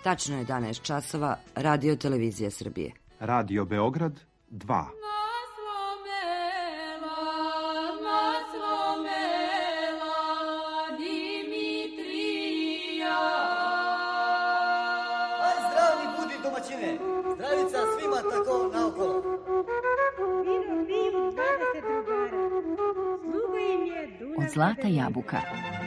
Tačno je 11 časova, Radio Televizija Srbije. Radio Beograd 2. Zdravica svima tako naokolo. Od Zlata jabuka.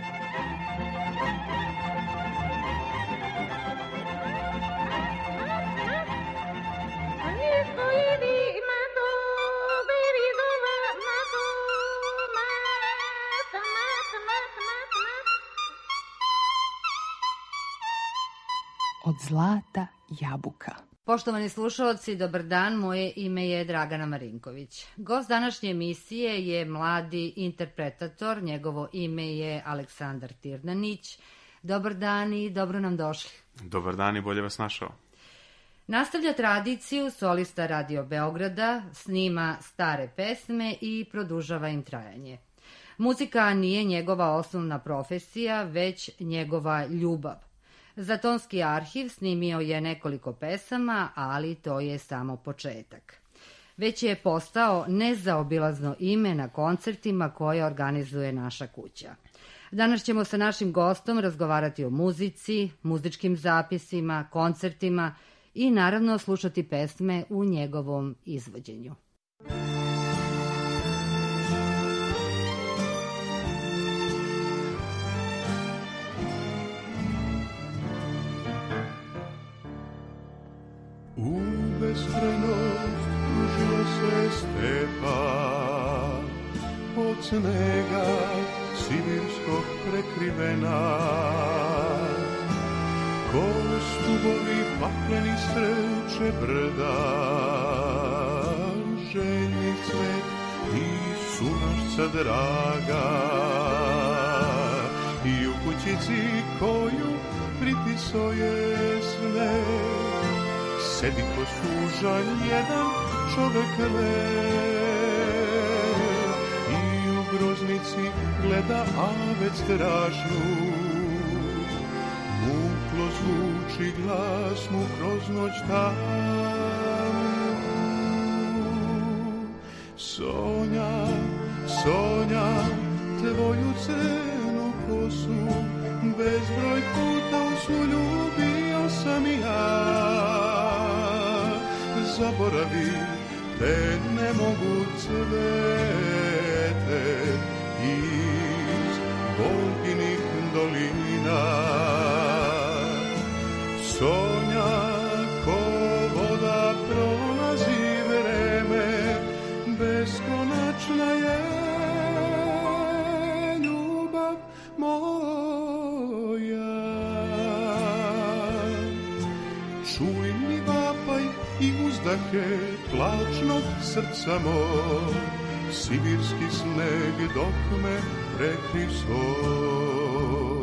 Od Zlata jabuka. Poštovani slušalci, dobar dan, moje ime je Dragana Marinković. Gost današnje emisije je mladi interpretator, njegovo ime je Aleksandar Tirnanić. Dobar dan i dobro nam došli. Dobar dan i bolje vas našao. Nastavlja tradiciju solista Radio Beograda, snima stare pesme i produžava im trajanje. Muzika nije njegova osnovna profesija, već njegova ljubav. Za Tonski arhiv snimio je nekoliko pesama, ali to je samo početak. Već je postao nezaobilazno ime na koncertima koje organizuje naša kuća. Danas ćemo sa našim gostom razgovarati o muzici, muzičkim zapisima, koncertima i naravno slušati pesme u njegovom izvođenju. U beskrajnost kružila se stepa, od snega sibirskog prekrivena. Ko stubovi pakleni sreće brda, željni cvet i sunošca draga. I u kućici koju pritiso je sneg, sedi ko sužanj jedan čovek lep. I u groznici gleda avet strašnu, muklo zvuči glas mu kroz noć tamu. Sonja, Sonja, tvoju crnu kosu, bezbroj puta u snu ljubio sam i ja. Zaboravi, te ne mogu cvete iz Volginih dolina. Sonja, ko voda prolazi vreme, beskonačna je ljubav moja. Čuj mi vapaj i uzdahe plačnog srca moj, sibirski sneg dok me prekri svoj.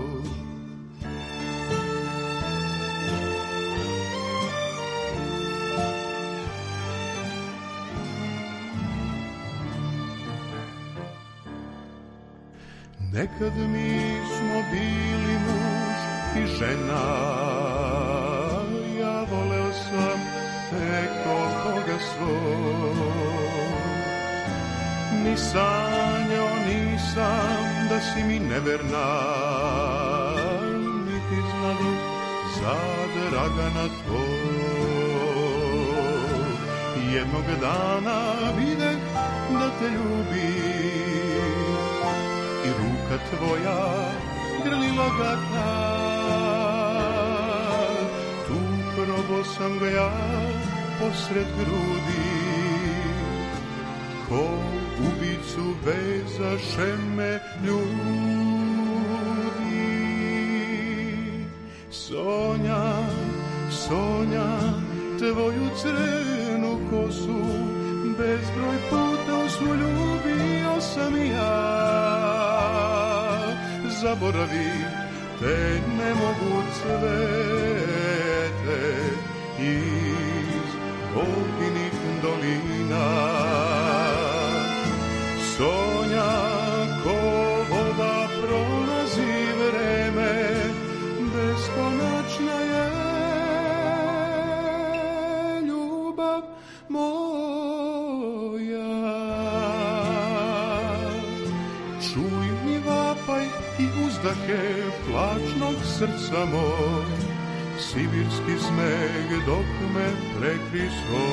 Nekad mi smo bili muž i žena, ja voleo sam neko koga svoj. Ni sanjao nisam da si mi neverna, niti znalo za Dragana tvoj. Jednog dana videh da te ljubim i ruka tvoja grlila ga tad. Tu probo sam ga ja posred grudi, ko ubicu vezaše me ljudi. Sonja, Sonja, tvoju crnu kosu, bezbroj puta u snu ljubio sam i ja. Zaboravi, te ne mogu cvete iz Volginih dolina. Sonja, ko voda prolazi vreme, beskonačna je uzdahe plačnog srca moj, sibirski sneg dok me prekriso.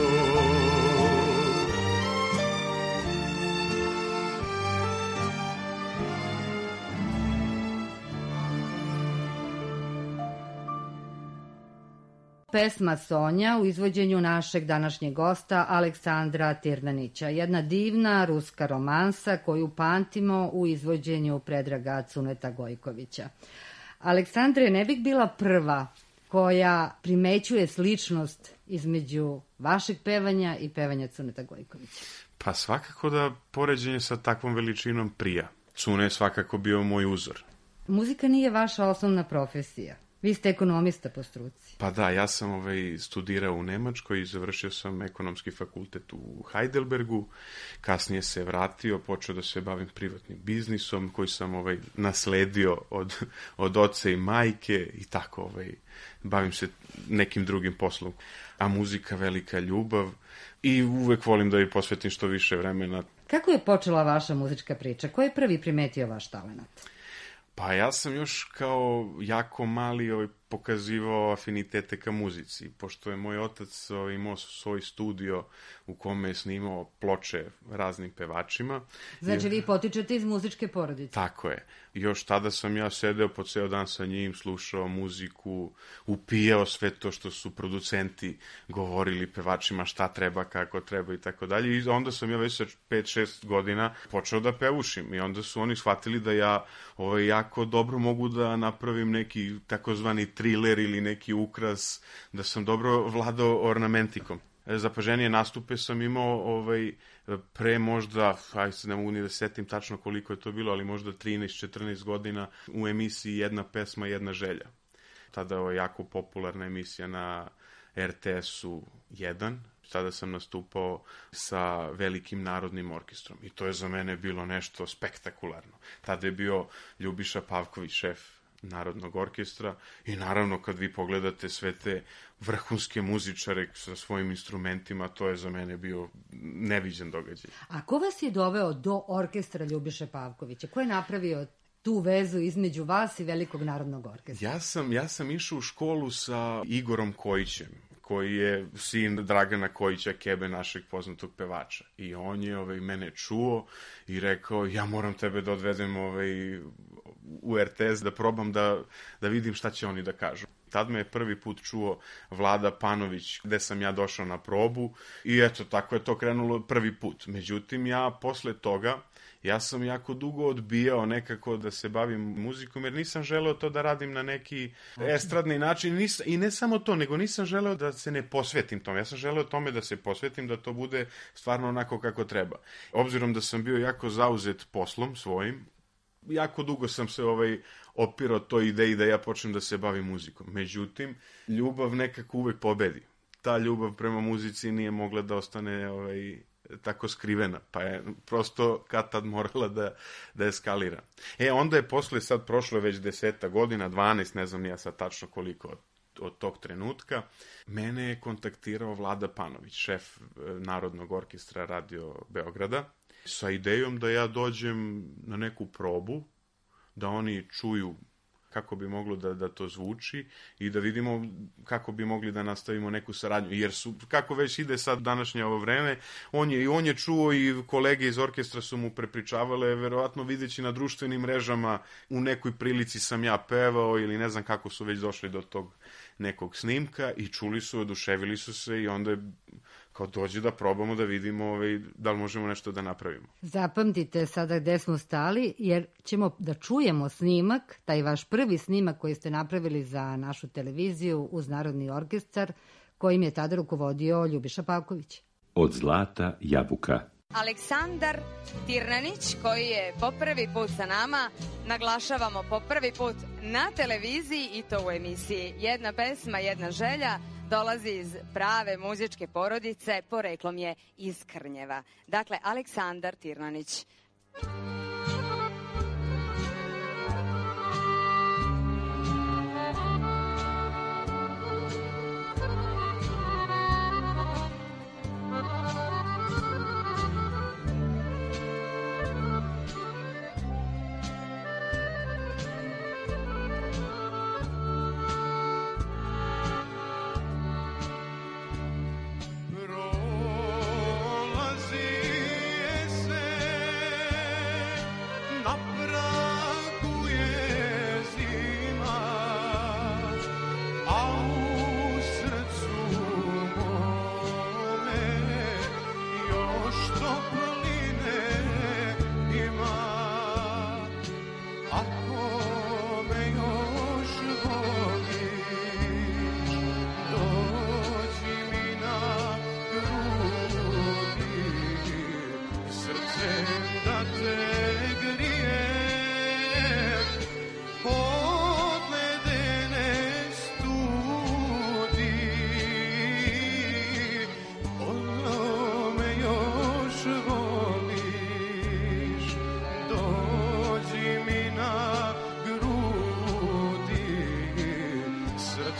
Pesma Sonja u izvođenju našeg današnjeg gosta Aleksandra Tirnanića. Jedna divna ruska romansa koju pamtimo u izvođenju Predraga Cuneta Gojkovića. Aleksandre, ne bih bila prva koja primećuje sličnost između vašeg pevanja i pevanja Cuneta Gojkovića. Pa svakako da poređenje sa takvom veličinom prija. Cune je svakako bio moj uzor. Muzika nije vaša osnovna profesija. Vi ste ekonomista po struci. Pa da, ja sam studirao u Nemačkoj i završio sam ekonomski fakultet u Heidelbergu. Kasnije se vratio, počeo da se bavim privatnim biznisom koji sam nasledio od oca i majke i tako bavim se nekim drugim poslom. A muzika velika ljubav i uvek volim da joj posvetim što više vremena. Kako je počela vaša muzička priča? Ko je prvi primetio vaš talenat? Pa ja sam još kao jako mali pokazivao afinitete ka muzici, pošto je moj otac imao svoj studio u kome je snimao ploče raznim pevačima. Znači vi potičete iz muzičke porodice? Tako je. Još tada sam ja sedeo po ceo dan sa njim, slušao muziku, upijao sve to što su producenti govorili pevačima šta treba, kako treba i tako dalje. I onda sam ja već sa 5-6 godina počeo da pevušim i onda su oni shvatili da ja jako dobro mogu da napravim neki takozvani thriller ili neki ukras, da sam dobro vladao ornamentikom. Zapaženije nastupe sam imao pre možda, ne mogu ni da setim tačno koliko je to bilo, ali možda 13-14 godina u emisiji Jedna pesma, jedna želja. Tada je jako popularna emisija na RTS-u 1. Tada sam nastupao sa velikim narodnim orkestrom i to je za mene bilo nešto spektakularno. Tada je bio Ljubiša Pavković, šef Narodnog orkestra i naravno kad vi pogledate sve te vrhunske muzičare sa svojim instrumentima, to je za mene bio neviđen događaj. A ko vas je doveo do orkestra Ljubiše Pavkovića? Ko je napravio tu vezu između vas i Velikog narodnog orkestra? Ja sam išao u školu sa Igorom Kojićem, koji je sin Dragana Kojića, Kebe, našeg poznatog pevača. I on je mene čuo i rekao, ja moram tebe da odvedem u RTS, da probam da vidim šta će oni da kažu. Tad me je prvi put čuo Vlada Panović, gde sam ja došao na probu i eto, tako je to krenulo prvi put. Međutim, ja posle toga, ja sam jako dugo odbijao nekako da se bavim muzikom, jer nisam želeo to da radim na neki estradni način. I ne samo to, nego nisam želeo da se ne posvetim tome. Ja sam želeo tome da se posvetim, da to bude stvarno onako kako treba. Obzirom da sam bio jako zauzet poslom svojim, jako dugo sam se opirao toj ideji da ja počnem da se bavim muzikom. Međutim, ljubav nekako uvek pobedi. Ta ljubav prema muzici nije mogla da ostane tako skrivena, pa je prosto kad tad morala da eskalira. Onda je posle, sad prošlo već 10 godina, 12, ne znam ja sad tačno koliko od tog trenutka, mene je kontaktirao Vlada Panović, šef Narodnog orkestra Radio Beograda, sa idejom da ja dođem na neku probu, da oni čuju kako bi moglo da to zvuči i da vidimo kako bi mogli da nastavimo neku saradnju. Jer kako već ide sad današnje ovo vreme, on je čuo i kolege iz orkestra su mu prepričavale, verovatno videći na društvenim mrežama u nekoj prilici sam ja pevao ili ne znam kako su već došli do tog nekog snimka i čuli su, oduševili su se i onda je kao dođe da probamo da vidimo da li možemo nešto da napravimo. Zapamtite sada gde smo stali, jer ćemo da čujemo snimak, taj vaš prvi snimak koji ste napravili za našu televiziju uz Narodni orkestar, kojim je tada rukovodio Ljubiša Pavković. Od zlata jabuka. Aleksandar Tirnanić, koji je po prvi put sa nama, naglašavamo po prvi put na televiziji i to u emisiji Jedna pesma, jedna želja, dolazi iz prave muzičke porodice, poreklom je iz Krnjeva. Dakle, Aleksandar Tirnanić.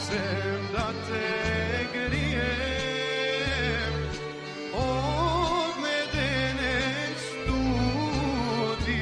sem da te grijem od medene studi.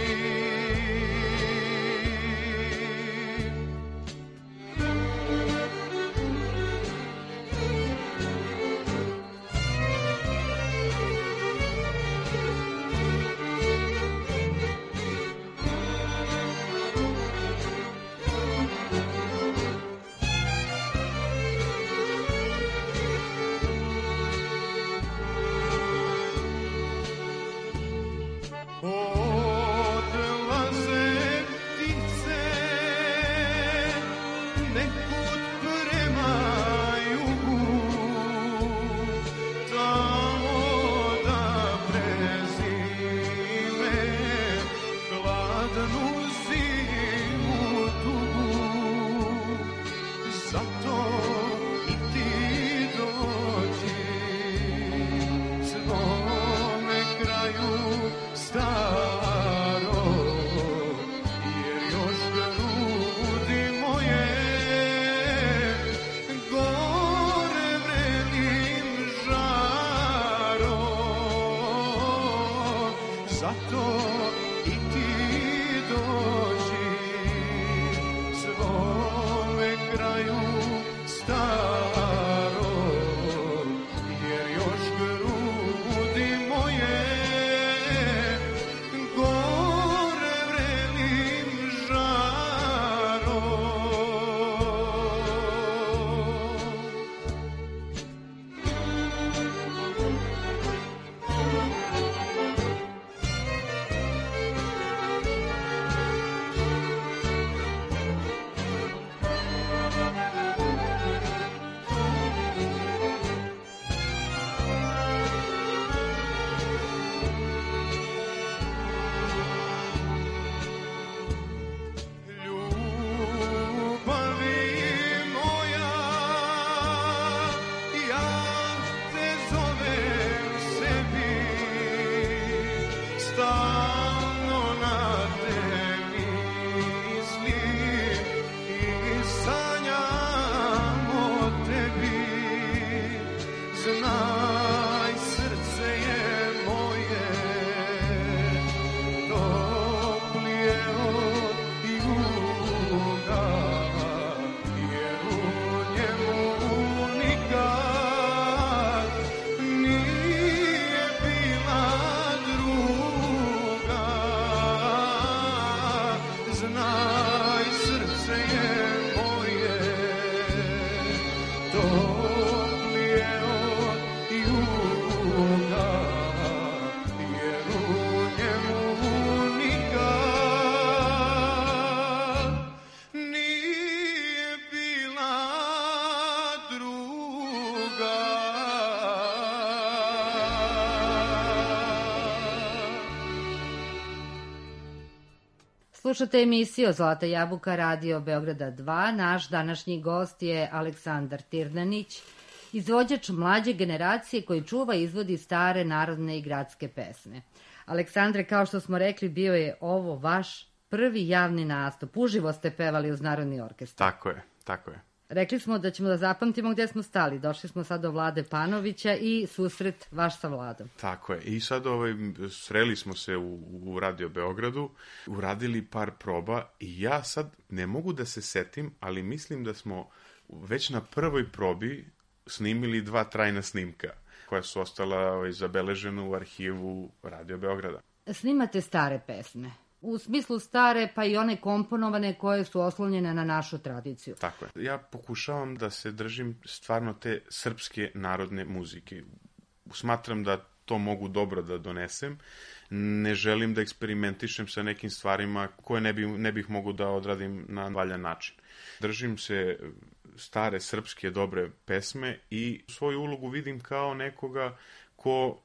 Slušate emisiju Zlata jabuka Radio Beograda 2. Naš današnji gost je Aleksandar Tirnanić, izvođač mlađe generacije koji čuva i izvodi stare narodne i gradske pesme. Aleksandre, kao što smo rekli, bio je ovo vaš prvi javni nastup. Uživo ste pevali uz Narodni orkestar. Tako je. Rekli smo da ćemo da zapamtimo gde smo stali. Došli smo sad do Vlade Panovića i susret vaš sa Vladom. Tako je. I sad sreli smo se u Radio Beogradu, uradili par proba i ja sad ne mogu da se setim, ali mislim da smo već na prvoj probi snimili 2 trajna snimka koja su ostala zabeležena u arhivu Radio Beograda. Snimate stare pesme. U smislu stare, pa i one komponovane koje su oslonjene na našu tradiciju. Tako je. Ja pokušavam da se držim stvarno te srpske narodne muzike. Smatram da to mogu dobro da donesem. Ne želim da eksperimentišem sa nekim stvarima koje ne bih mogu da odradim na valjan način. Držim se stare srpske dobre pesme i svoju ulogu vidim kao nekoga ko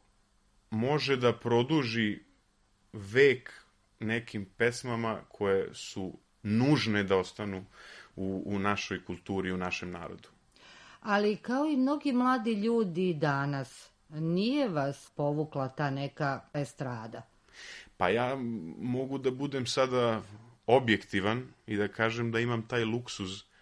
može da produži vek nekim pesmama koje su nužne da ostanu u našoj kulturi, u našem narodu. Ali kao i mnogi mladi ljudi danas, nije vas povukla ta neka estrada? Pa ja mogu da budem sada objektivan i da kažem da imam taj luksuz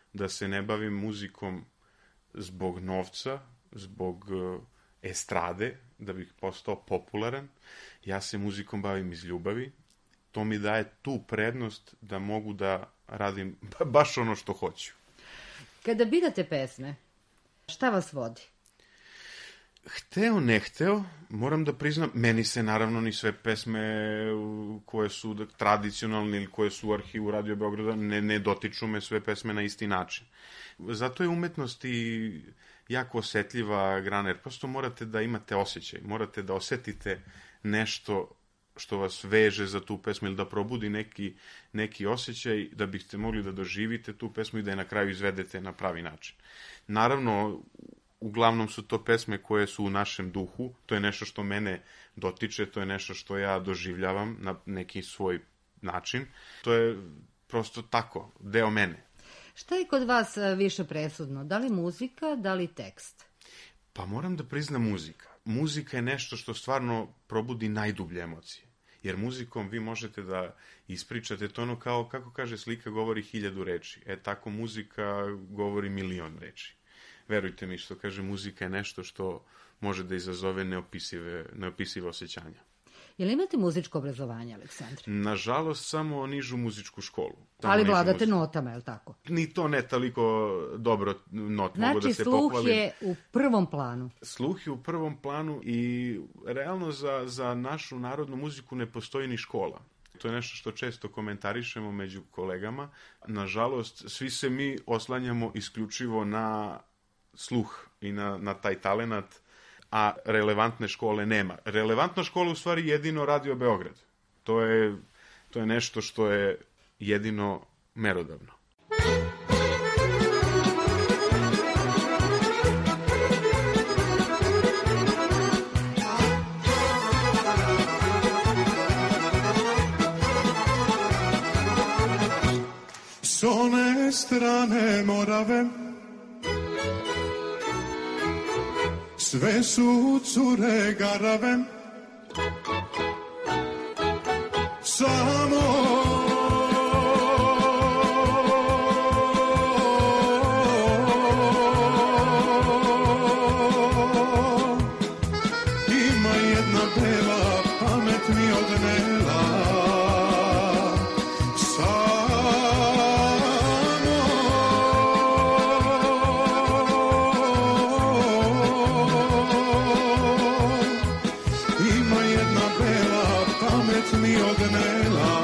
da se ne bavim muzikom zbog novca, zbog estrade, da bih postao popularan. Ja se muzikom bavim iz ljubavi. To mi daje tu prednost da mogu da radim baš ono što hoću. Kada birate pesme, šta vas vodi? Hteo, ne hteo, moram da priznam, meni se naravno ni sve pesme koje su tradicionalne ili koje su u arhivu Radio Beograda, ne dotiču me sve pesme na isti način. Zato je umetnost i jako osetljiva grana, jer prosto morate da imate osjećaj, morate da osetite nešto što vas veže za tu pesmu ili da probudi neki osjećaj da biste mogli da doživite tu pesmu i da je na kraju izvedete na pravi način. Naravno, uglavnom su to pesme koje su u našem duhu, to je nešto što mene dotiče, to je nešto što ja doživljavam na neki svoj način. To je prosto tako, deo mene. Šta je kod vas više presudno? Da li muzika, da li tekst? Pa moram da priznam muzika. Muzika je nešto što stvarno probudi najdublje emocije. Jer muzikom vi možete da ispričate to ono kao, kako kaže slika, govori 1000 reči. Tako muzika govori 1.000.000 reči. Verujte mi, što kaže, muzika je nešto što može da izazove neopisive osjećanja. Je li imate muzičko obrazovanje, Aleksandre? Nažalost, samo nižu muzičku školu. Ali vladate notama, je li tako? Ni to ne toliko dobro not mogu da se pohvalim. Znači, sluh je u prvom planu. Sluh je u prvom planu i realno za našu narodnu muziku ne postoji ni škola. To je nešto što često komentarišemo među kolegama. Nažalost, svi se mi oslanjamo isključivo na sluh i na taj talenat, a relevantne škole nema. Relevantna škola u stvari jedino Radio Beograd. To je nešto što je jedino merodavno. S one strane Morave sve su cure garave, samo ima jedna bela, pamet mi odnela, mi odnela.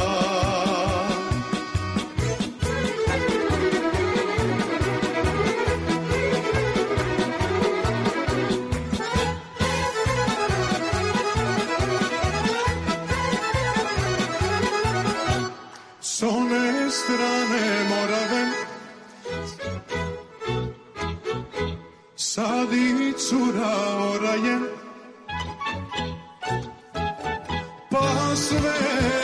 S one strane Morave sad i cura oraje, pa sve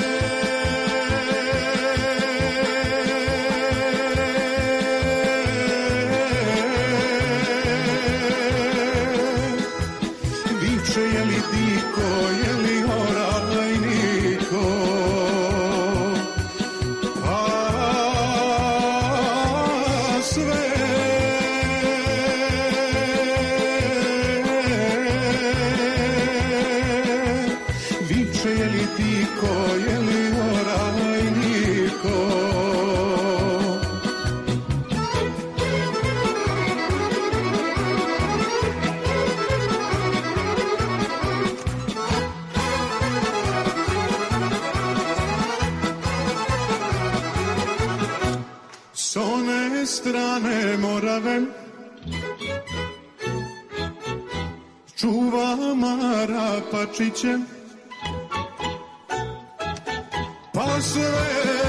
viče, je li diko, je li orajniko, pa sve viče, je li diko, je li orajniko. S one strane Morave čuva Mara Pačiće, pa sve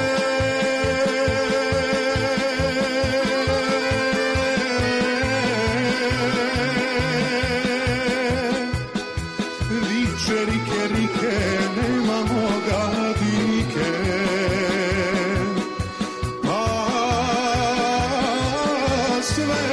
viče, rike, rike, nema moga dike, pa sve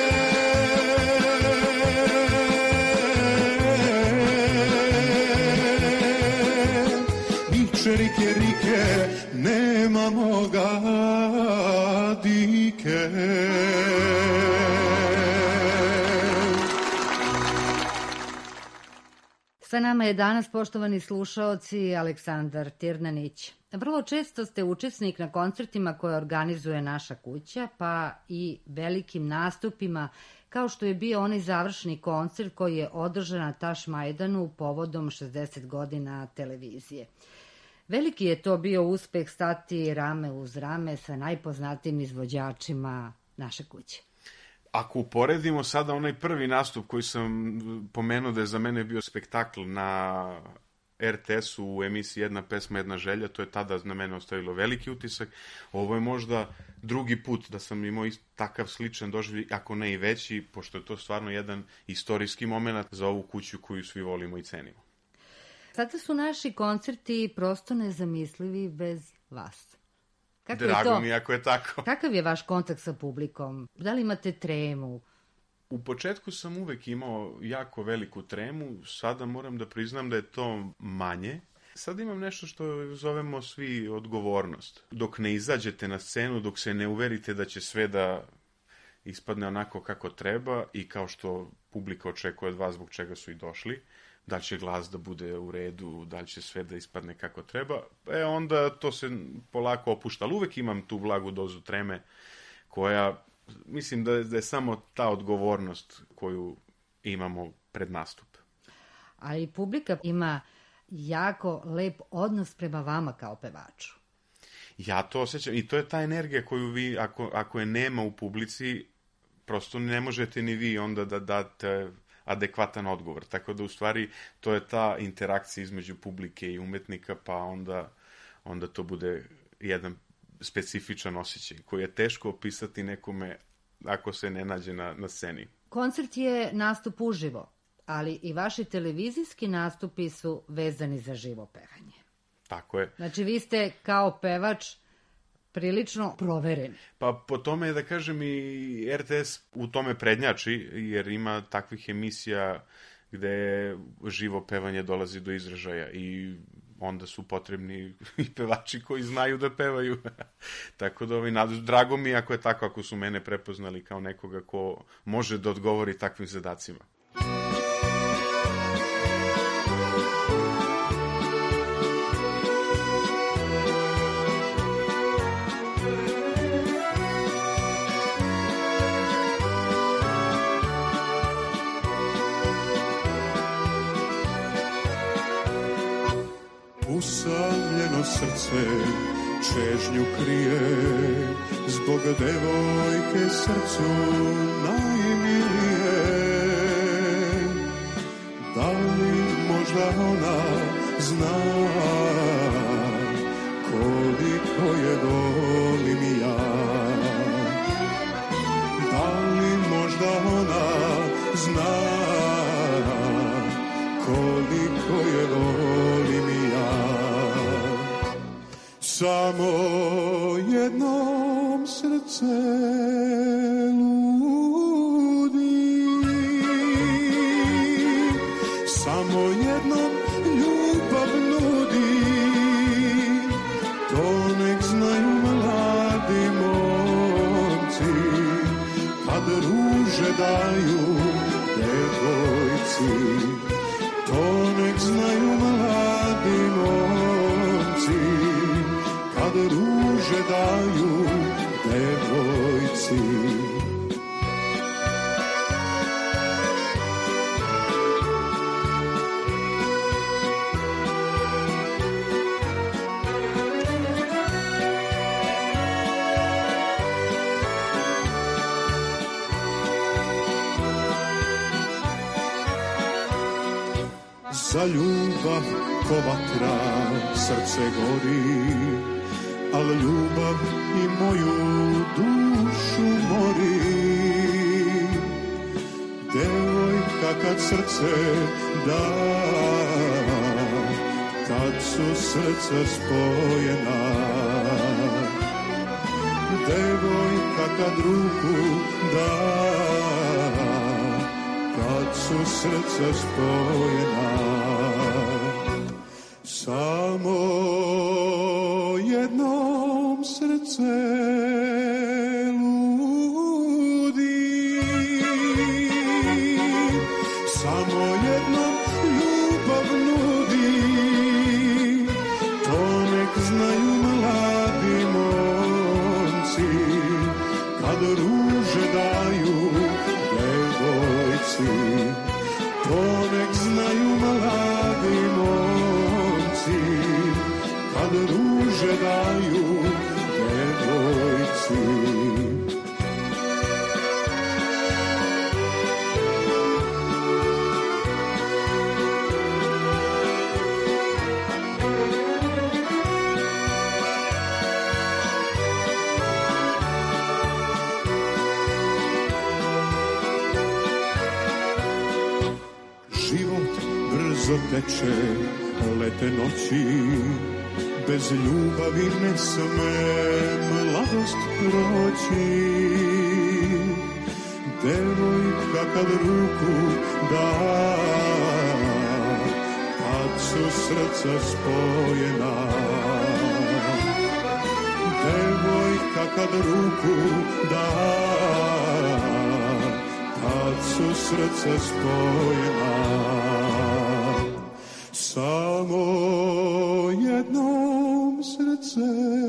viče, rike, rike, nema moga dike. Sa nama je danas, poštovani slušaoci, Aleksandar Tirnanić. Vrlo često ste učesnik na koncertima koje organizuje naša kuća, pa i velikim nastupima, kao što je bio onaj završni koncert koji je održan na Tašmajdanu povodom 60 godina televizije. Veliki je to bio uspeh stati rame uz rame sa najpoznatijim izvođačima naše kuće. Ako uporedimo sada onaj prvi nastup koji sam pomenuo da je za mene bio spektakl na RTS-u u emisiji Jedna pesma, jedna želja, to je tada na mene ostavilo veliki utisak. Ovo je možda drugi put da sam imao takav sličan doživljaj, ako ne i veći, pošto je to stvarno jedan istorijski moment za ovu kuću koju svi volimo i cenimo. Sada su naši koncerti prosto nezamislivi bez vas. Drago mi ako je tako. Kakav je vaš kontakt sa publikom? Da li imate tremu? U početku sam uvek imao jako veliku tremu, sada moram da priznam da je to manje. Sad imam nešto što zovemo svi odgovornost. Dok ne izađete na scenu, dok se ne uverite da će sve da ispadne onako kako treba i kao što publika očekuje od vas zbog čega su i došli, da li će glas da bude u redu, da li će sve da ispadne kako treba, onda to se polako opušta. Ali uvek imam tu blagu dozu treme koja, mislim da je samo ta odgovornost koju imamo pred nastup. Ali publika ima jako lep odnos prema vama kao pevaču. Ja to osjećam i to je ta energija koju vi, ako je nema u publici, prosto ne možete ni vi onda da date adekvatan odgovor. Tako da u stvari to je ta interakcija između publike i umetnika, pa onda to bude jedan specifičan osjećaj koji je teško opisati nekome ako se ne nađe na sceni. Koncert je nastup uživo, ali i vaši televizijski nastupi su vezani za živo pevanje. Tako je. Znači vi ste kao pevač prilično provereni. Pa po tome je da kažem i RTS u tome prednjači, jer ima takvih emisija gde živo pevanje dolazi do izražaja i onda su potrebni i pevači koji znaju da pevaju. Tako da drago mi ako je tako, ako su mene prepoznali kao nekoga ko može da odgovori takvim zadacima. Usamljeno srce čežnju krije, zbog devojke srcu najmilije. Da li možda ona zna koliko je volim ja? Da li možda ona zna koliko je volim ja? Samo jednom srce ludi, samo jednom ljubav nudi, to nek znaju mladi momci, kad ruže daju devojci. To nek znaju mladi momci, kad ruže daju devojci. Za ljubav ko vatra srce gori, al ljubav i moju dušu mori. Devojka kad srce da, kad su srca spojena. Devojka kad ruku da, kad su srca spojena. Samo jednom srce ludi, kad ruže daju devojci, to nek znaju mladi momci, kad ruže daju devojci. Brzo teče, lete noći, bez ljubavi ne sme mladost proći. Devojka kad ruku da, kad su srca spojena. Devojka kad ruku da, kad su srca spojena. Samo jednom srce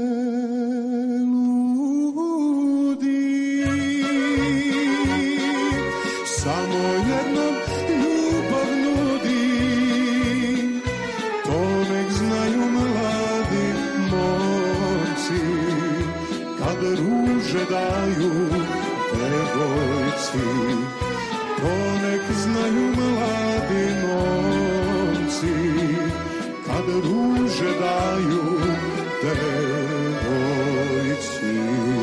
ludi, samo jednom ljubav nudi, to nek znaju mladi momci, kad ruže daju devojci, to nek znaju mladi momci, kad ruže daju devojci.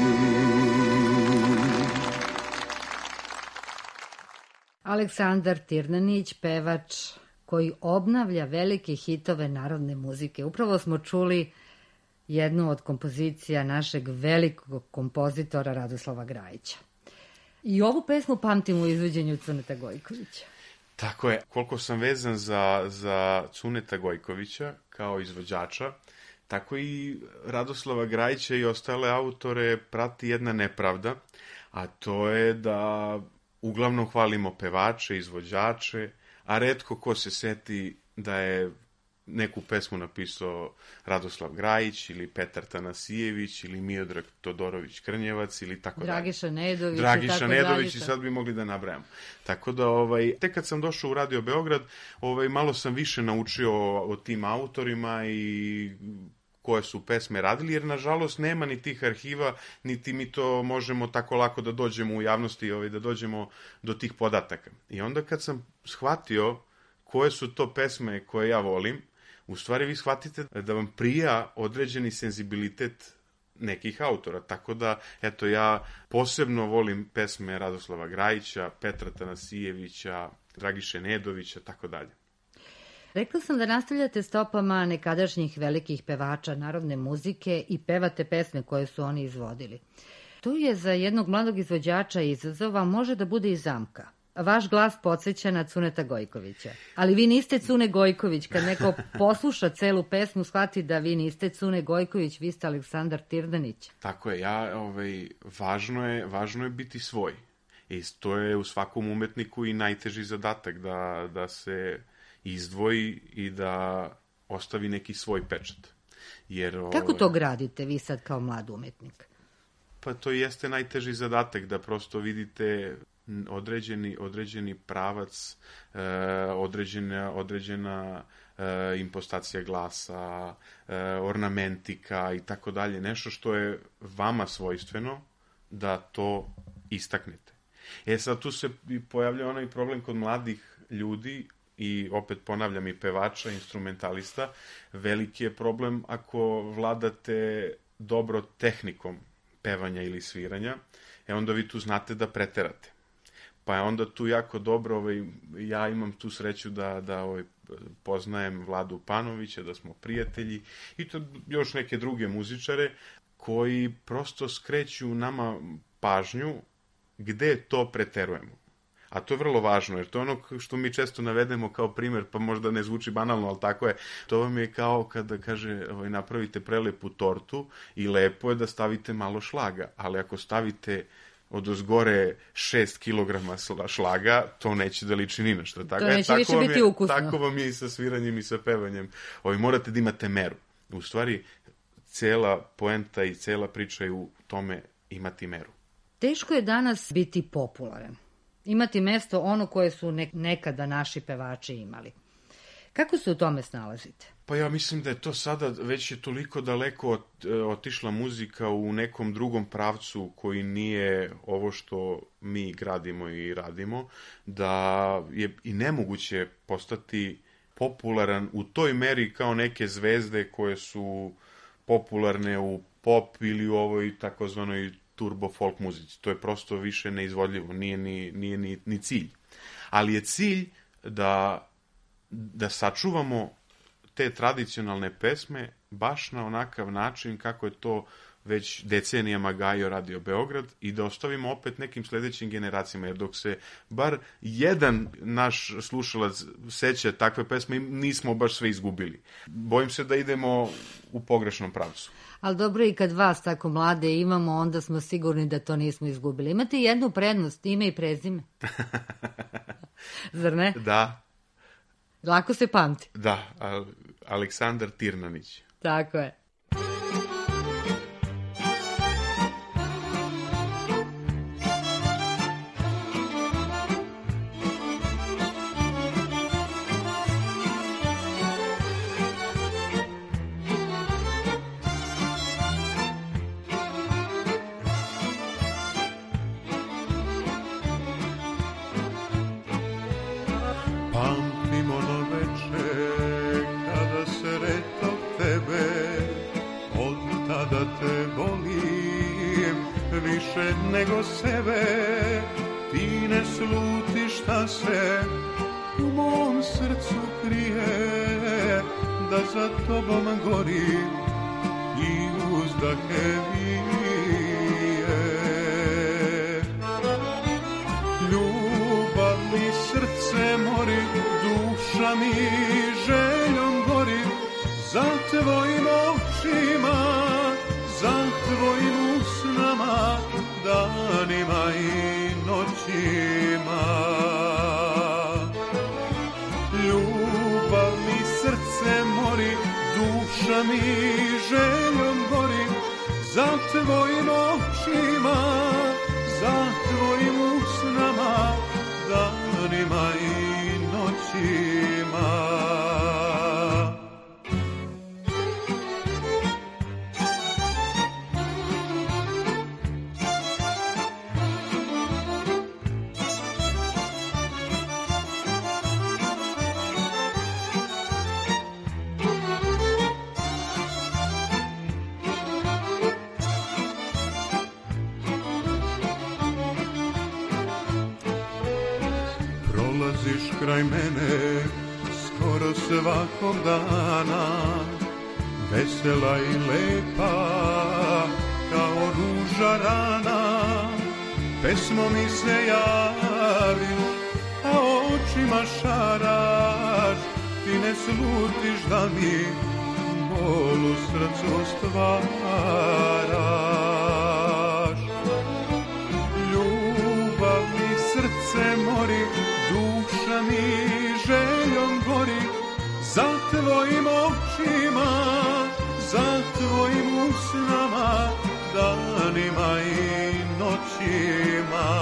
Aleksandar Tirnanić, pevač koji obnavlja velike hitove narodne muzike. Upravo smo čuli jednu od kompozicija našeg velikog kompozitora Radoslava Grajića. I ovu pesmu pamtim u izvođenju Cuneta Gojkovića. Tako je. Koliko sam vezan za Cuneta Gojkovića kao izvođača, tako i Radoslava Grajića i ostale autore prati jedna nepravda, a to je da uglavnom hvalimo pevače, izvođače, a retko ko se seti da je neku pesmu napisao Radoslav Grajić ili Petar Tanasijević ili Miodrag Todorović Krnjevac ili tako dalje. Dragiša Nedović i sad bi mogli da nabrajamo. Tako da, tek kad sam došao u Radio Beograd, malo sam više naučio o tim autorima i koje su pesme radili, jer nažalost nema ni tih arhiva, niti mi to možemo tako lako da dođemo u javnosti, da dođemo do tih podataka. I onda kad sam shvatio koje su to pesme koje ja volim, u stvari vi shvatite da vam prija određeni senzibilitet nekih autora. Tako da, eto, ja posebno volim pesme Radoslava Grajića, Petra Tanasijevića, Dragiše Nedovića, tako dalje. Rekla sam da nastavljate stopama nekadašnjih velikih pevača narodne muzike i pevate pesme koje su oni izvodili. To je za jednog mladog izvođača izazova, može da bude i zamka. Vaš glas podsjeća na Cuneta Gojkovića. Ali vi niste Cune Gojković. Kad neko posluša celu pesmu, shvati da vi niste Cune Gojković, vi ste Aleksandar Tirnanić. Tako je, važno je biti svoj. I to je u svakom umetniku i najteži zadatak, da se izdvoji i da ostavi neki svoj pečat. Kako to gradite vi sad kao mlad umetnik? Pa to jeste najteži zadatak, da prosto vidite određeni pravac, određena impostacija glasa, ornamentika i tako dalje, nešto što je vama svojstveno, da to istaknete. Sad tu se pojavlja onaj problem kod mladih ljudi, i opet ponavljam i pevača, instrumentalista, veliki je problem ako vladate dobro tehnikom pevanja ili sviranja, onda vi tu znate da preterate. Pa je onda tu jako dobro, ja imam tu sreću da poznajem Vladu Panovića, da smo prijatelji i to još neke druge muzičare koji prosto skreću nama pažnju gde to preterujemo. A to je vrlo važno, jer to je ono što mi često navedemo kao primer, pa možda ne zvuči banalno, ali tako je. To vam je kao kada kaže, napravite prelepu tortu i lepo je da stavite malo šlaga, ali ako stavite odozgore 6 kilograma šlaga, to neće da liči ni na što. To neće više biti ukusno. Tako vam je i sa sviranjem i sa pevanjem. Morate da imate meru. U stvari, cela poenta i cela priča je u tome imati meru. Teško je danas biti popularan. Imati mesto ono koje su nekada naši pevači imali. Kako se u tome snalazite? Pa ja mislim da je to sada već je toliko daleko otišla muzika u nekom drugom pravcu koji nije ovo što mi gradimo i radimo, da je i nemoguće postati popularan u toj meri kao neke zvezde koje su popularne u pop ili u ovoj takozvanoj turbo folk muzici. To je prosto više neizvodljivo, nije ni cilj. Ali je cilj da sačuvamo te tradicionalne pesme baš na onakav način kako je to već decenijama gajio Radio Beograd i da ostavimo opet nekim sledećim generacijama, jer dok se bar jedan naš slušalac seća takve pesme, nismo baš sve izgubili. Bojim se da idemo u pogrešnom pravcu. Ali dobro, i kad vas tako mlade imamo, onda smo sigurni da to nismo izgubili. Imate jednu prednost, ime i prezime. Zar ne? Da. Lako se pamti. Da, Aleksandar Tirnanić. Tako je. Nego sebe, ti ne slutiš šta se u mom srcu krije, da za tobom gori i uzdahe vije. Ljubav mi srce mori, duša mi željom gori, za tvojim očima, za tvojim usnama, danima i noćima. Ljubav mi srce mori, duša mi željom gori, za tvojim očima, za tvojim usnama, danima i noćima. Kraj mene skoro svakog dana, vesela i lepa kao ruža rana, pesmom mi se javiš, a očima šaraš, ti ne slutiš da mi bol u srcu stvaraš. Ljubav mi srce mori, duša mi željom gori, za tvojim očima, za tvojim usnama, danima i noćima.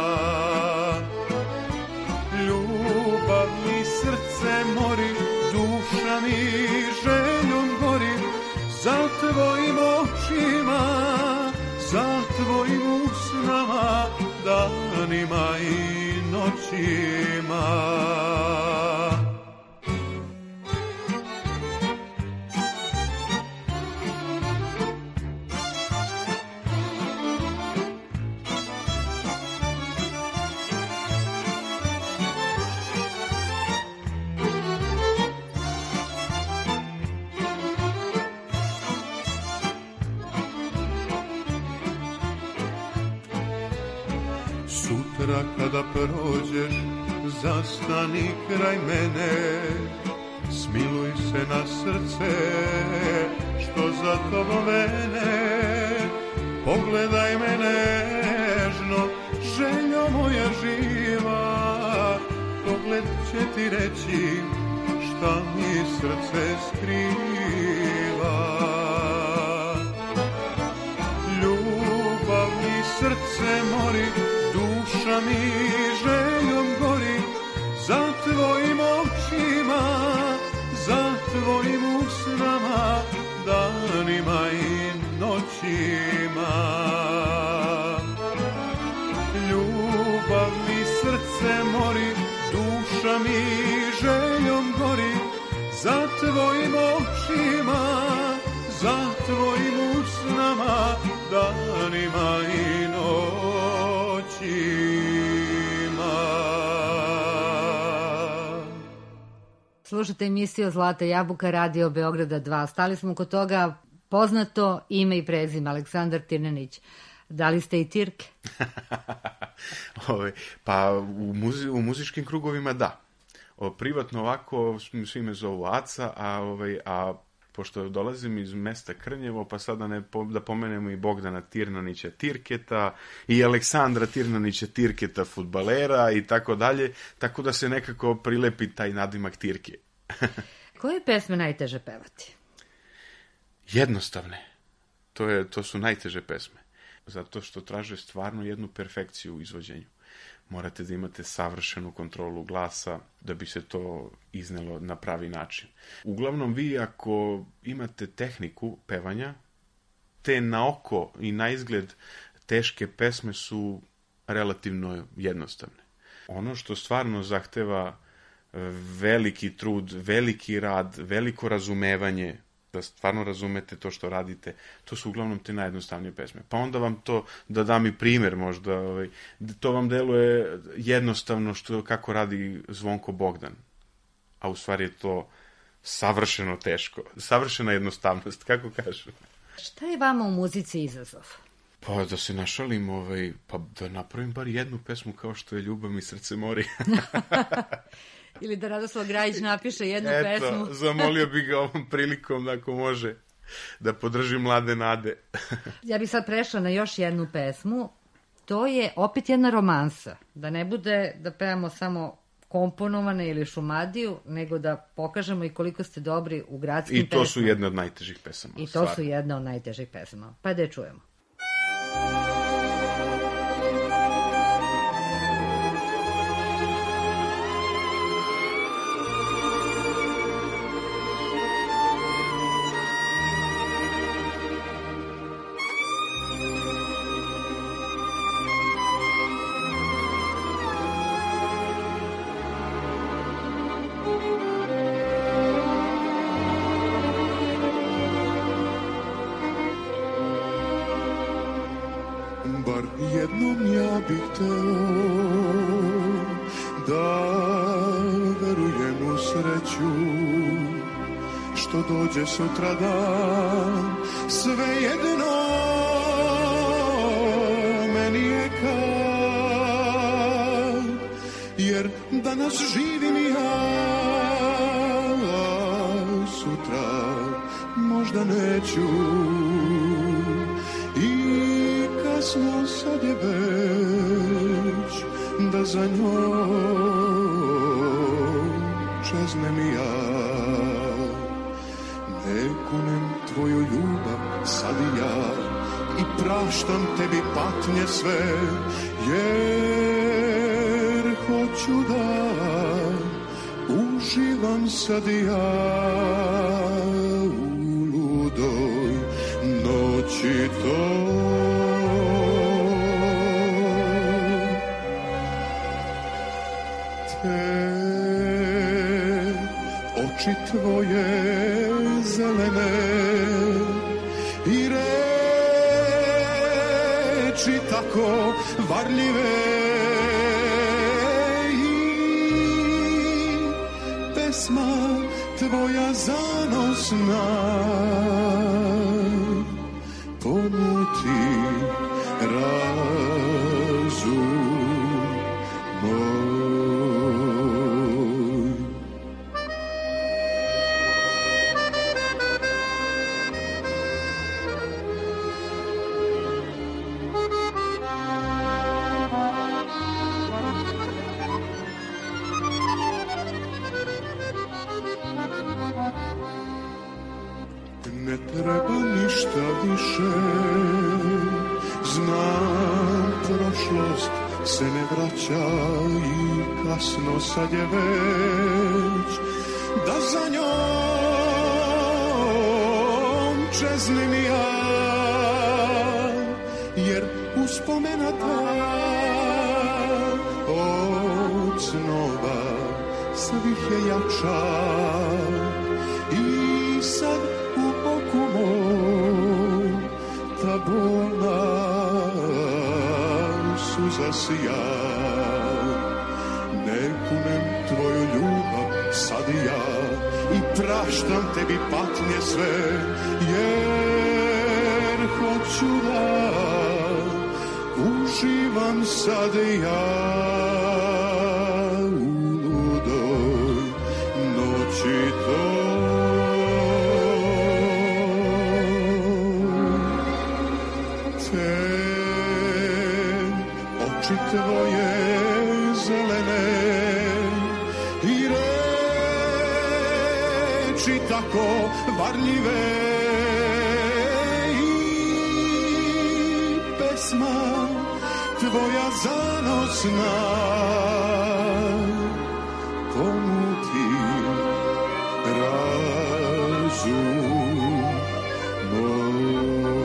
Ljubav mi srce mori, duša mi željom gori, za tvojim očima, za tvojim usnama, danima i noćima. Sutra kada prođeš, zastani kraj mene, smiluj se na srce što za tobom vene. Pogledaj me nežno, željo moja živa, pogled će ti reći šta mi srce skriva. Ljubav mi srce moja mori, duša mi željom gori, za tvojim očima, za tvojim usnama, danima i noćima. Ljubav mi srce mori, duša mi željom gori, za tvojim očima, za tvojim usnama, danima i noćima. Slušajte emisiju Zlata jabuka, Radio Beograda 2. Stali smo kod toga poznato ime i prezime, Aleksandar Tirnanić. Da li ste i Tirke? Pa u muzičkim krugovima da. Privatno ovako svi me zovu Aca, a pošto dolazim iz mesta Krnjevo, pa sada da pomenemo i Bogdana Tirnanića Tirketa i Aleksandra Tirnanića Tirketa fudbalera i tako dalje, tako da se nekako prilepi taj nadimak Tirke. Koje pesme najteže pevati? Jednostavne. To su najteže pesme. Zato što traže stvarno jednu perfekciju u izvođenju. Morate da imate savršenu kontrolu glasa da bi se to iznelo na pravi način. Uglavnom, vi ako imate tehniku pevanja, te na oko i na izgled teške pesme su relativno jednostavne. Ono što stvarno zahteva veliki trud, veliki rad, veliko razumevanje, da stvarno razumete to što radite, to su uglavnom te najjednostavnije pesme. Pa onda vam to, da dam i primjer možda, to vam deluje jednostavno kako radi Zvonko Bogdan, a u stvari je to savršeno teško, savršena jednostavnost, kako kažu. Šta je vama u muzici izazov? Pa da se našalim, pa da napravim bar jednu pesmu kao što je Ljubav mi srce mori. Ili da Radoslav Grajić napiše jednu pesmu. Eto, zamolio bih ga ovom prilikom, ako može, da podrži mlade nade. Ja bih sad prešla na još jednu pesmu. To je opet jedna romansa. Da ne bude da pevamo samo komponovane ili šumadiju, nego da pokažemo i koliko ste dobri u gradskim pesmama. I to su jedne od najtežih pesama. I to su jedne od najtežih pesama. Pa da je čujemo. Jednom ja bih teo da verujem u sreću što dođe sutra dan, sve jedno meni je kad, jer danas živim ja, sutra možda neću. Kasno sad je već da za njom čeznem i ja. Ne kunem tvoju ljubav sad i ja i praštam tebi patnje sve, jer hoću da uživam sad i ja u ludoj noći to. Oči tvoje zelene i reči tako varljive i pesma tvoja zanosna pomuti razum moj. Ne treba ništa više, znam prošlo prošlost se ne vraća i kasno sad je već da za njom čeznim ja, jer uspomena ta od snova svih je jača i sad u oku mom ta bolna suza sija. Ne kunem tvoju ljubav sad i ja i praštam tebi patnje sve, jer hoću da uživam sad i ja u ludoj noći toj. Oči tvoje zelene i reči tako varljive i pesma tvoja zanosna pomuti razum moj.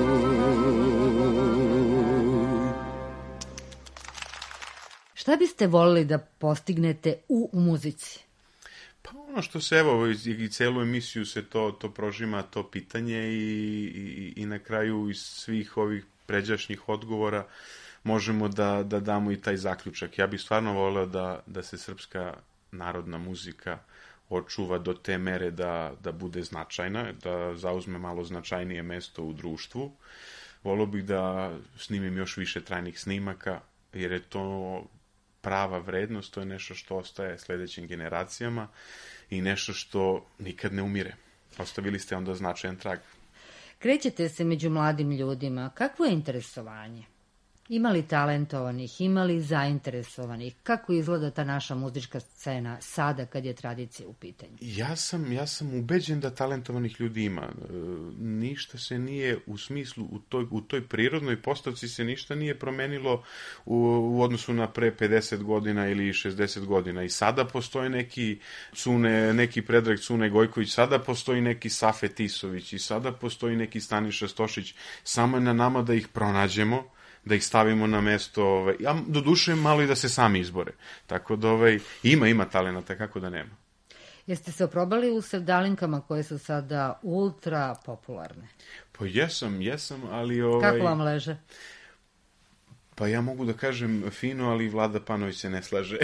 Šta biste volili da postignete u muzici? Pa ono što se, evo, i celu emisiju se to prožima, to pitanje i na kraju iz svih ovih pređašnjih odgovora možemo da damo i taj zaključak. Ja bih stvarno voleo da se srpska narodna muzika očuva do te mere da bude značajna, da zauzme malo značajnije mesto u društvu. Voleo bih da snimim još više trajnih snimaka, jer je to prava vrednost, to je nešto što ostaje sledećim generacijama i nešto što nikad ne umire. Ostavili ste onda značajan trag. Krećete se među mladim ljudima. Kakvo je interesovanje? Ima li talentovanih, ima li zainteresovanih? Kako izgleda ta naša muzička scena sada kad je tradicija u pitanju? Ja sam ubeđen da talentovanih ljudi ima. Ništa se nije u smislu, u toj prirodnoj postavci se ništa nije promenilo u odnosu na pre 50 godina ili 60 godina. I sada postoji neki Predrag Cune Gojković, sada postoji neki Safe Tisović i sada postoji neki Staniša Stošić. Samo je na nama da ih pronađemo, da ih stavimo na mesto, doduše malo i da se sami izbore. Tako da ima talenata, kako da nema. Jeste se oprobali u sevdalinkama koje su sada ultra popularne? Pa jesam, ali... Kako vam leže? Pa ja mogu da kažem fino, ali Vlada Panović se ne slaže.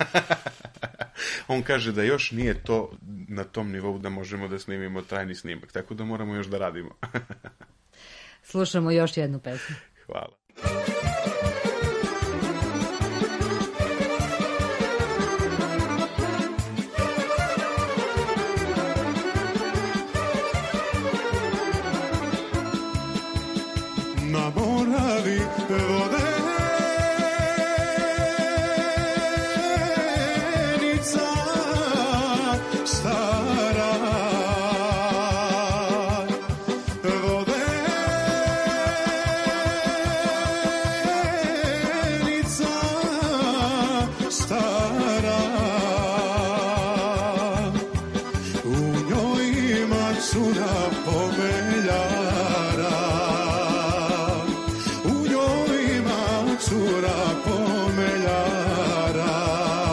On kaže da još nije to na tom nivou da možemo da snimimo trajni snimak, tako da moramo još da radimo. Slušamo još jednu pesmu. Hvala. Na Moravi vodenica stara, vodenica stara, u njoj ima cura pomeljara, cura pomeljara.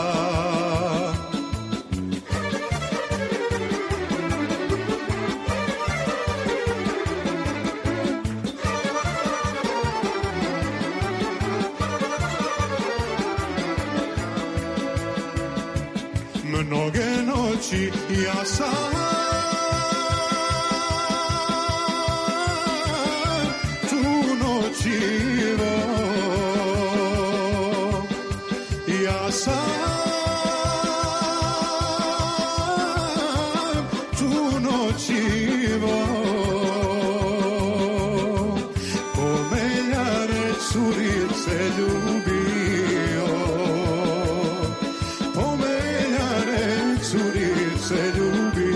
Mnoge noći ja sam tu noćivo, ja sam tu noćivo, pomeljare curice ljubio, pomeljare curice ljubio.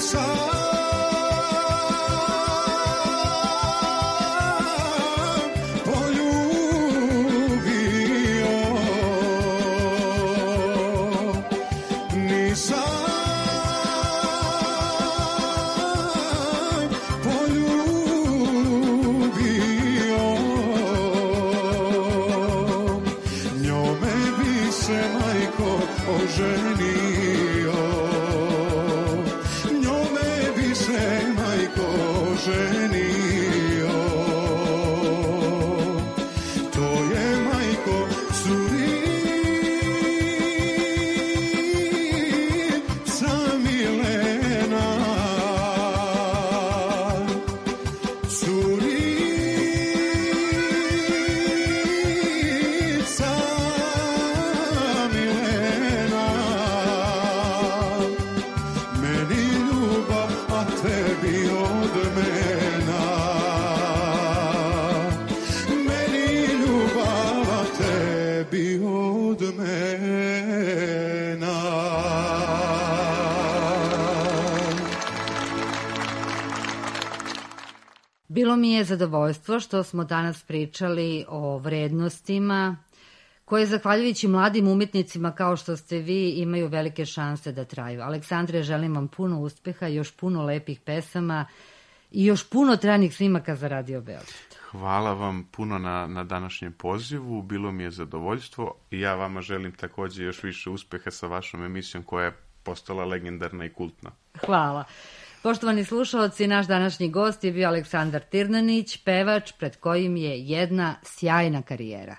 Bilo mi je zadovoljstvo što smo danas pričali o vrednostima koje, zahvaljujući mladim umetnicima kao što ste vi, imaju velike šanse da traju. Aleksandre, želim vam puno uspeha, još puno lepih pesama i još puno trajnih snimaka za Radio Beograd. Hvala vam puno na današnjem pozivu, bilo mi je zadovoljstvo i ja vama želim takođe još više uspeha sa vašom emisijom koja je postala legendarna i kultna. Hvala. Poštovani slušalci, naš današnji gost je bio Aleksandar Tirnanić, pevač pred kojim je jedna sjajna karijera.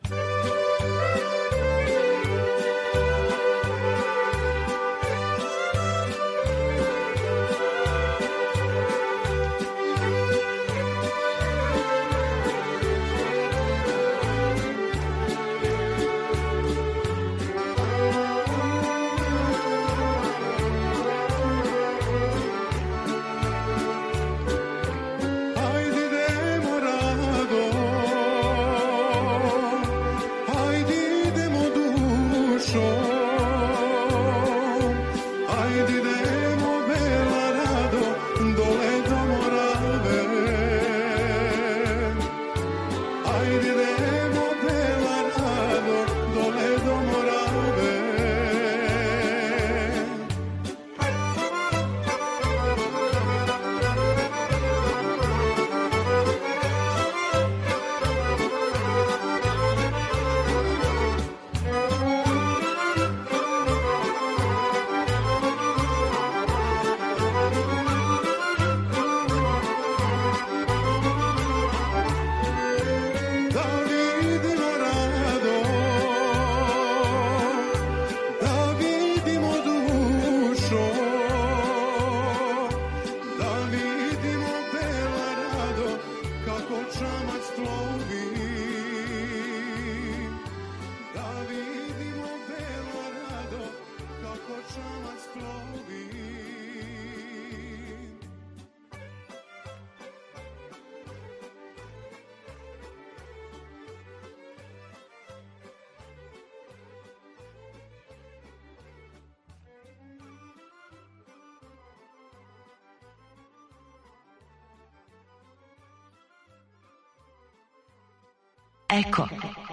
Eko.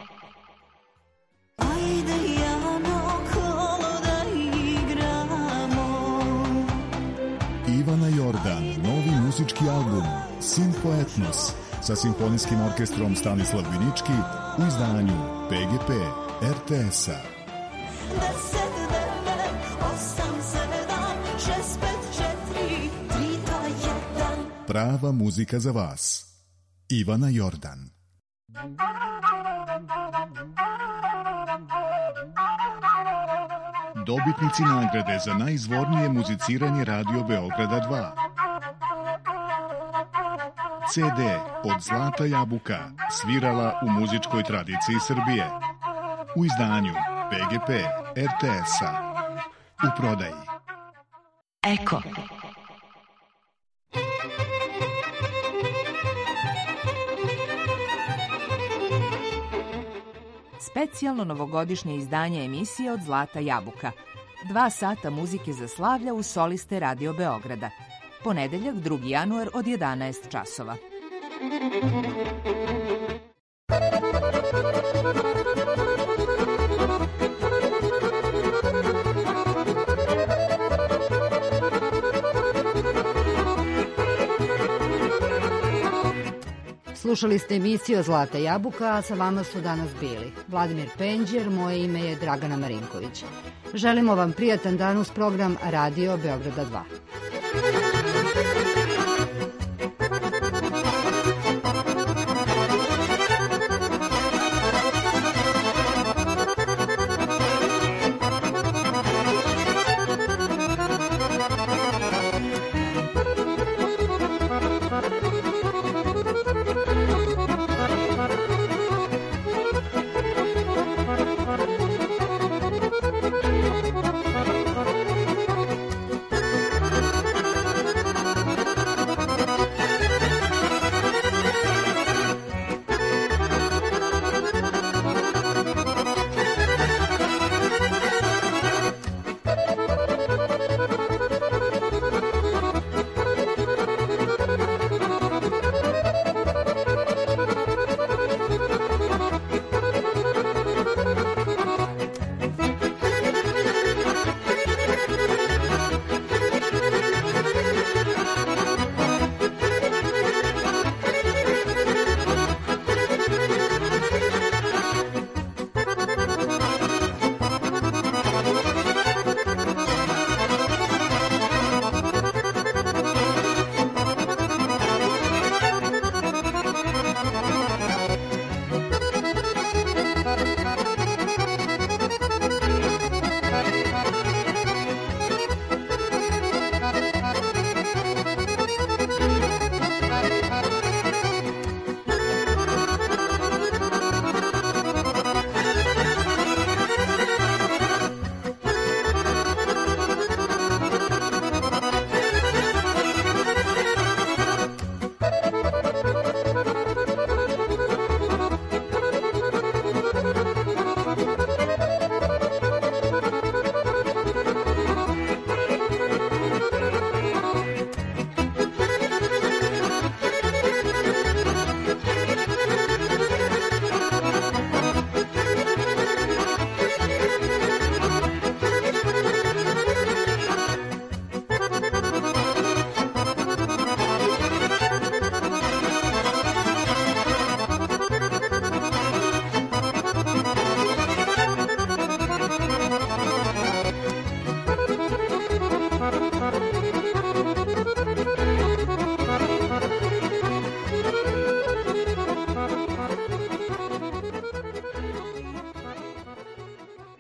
Ajde jamo kolo da igramo. Ivana Jordan, novi muzički album Simfo Etnos sa simfonijskim orkestrom Stanislav Vinički u izdanju PGP RTS-a. 10, 9, 8, 7, 6, 5, 4, 3, 2, 1. Prava muzika za vas. Ivana Jordan. Dobitnici nagrade za najizvornije muziciranje Radio Beograda 2. CD od Zlata Jabuka svirala u muzičkoj tradiciji Srbije. U izdanju PGP RTS-a. U prodaji. Eko. Specijalno novogodišnje izdanje emisije od Zlata Jabuka. 2 sata muzike za slavlja uz soliste Radio Beograda. Ponedeljak, 2. januar od 11 časova. Slušali ste emisiju Zlata jabuka, a sa vama su danas bili Vladimir Penđer, moje ime je Dragana Marinković. Želimo vam prijatan dan uz program Radio Beograda 2.